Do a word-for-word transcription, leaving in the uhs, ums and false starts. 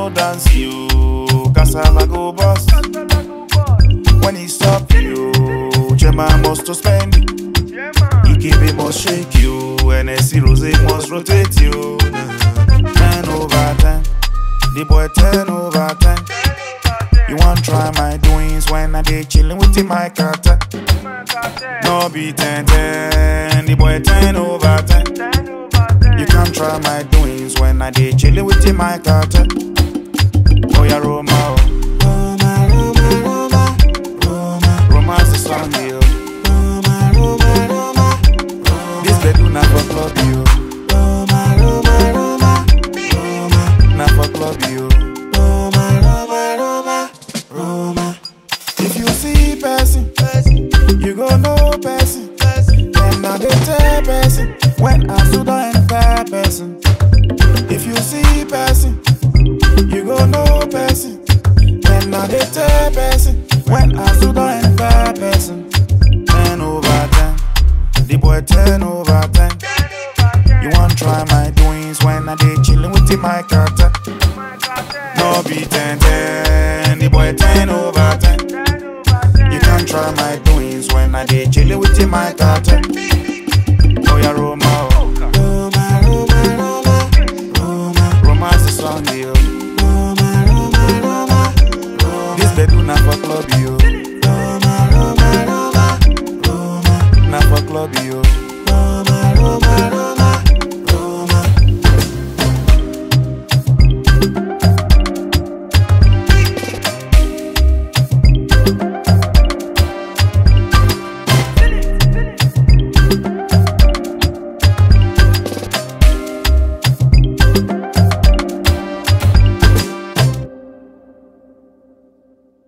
no dance you, cassava go bust. When he stop you, Chema must to spend it. Ikebe must shake you, N S C Rose must rotate you. Ten over ten, the boy ten over ten. You want try my doings when I dey chillin' with the my carter. No be ten ten, the boy ten over ten. You can't try my doings when I dey chillin' with the my carter. Oh yeah, Roma, oh. Roma, Roma, Roma, Roma. Roma's the song, yo. Roma, Roma, Roma, Roma. This bedroom na for club, yo. Roma, Roma, Roma, Roma. Na for club, yo. Roma, Roma, Roma, Roma. If you see person, you go know person. And now they tell person when I stood and fair person. If you see person, you go know person. And now they tell person when I stood and fair person. Ten over ten, the boy ten over ten. You want try my doings when I dey chillin' with the my carter. No be ten ten, the boy ten over ten. You can't try my doings when I dey chillin' with the my carter.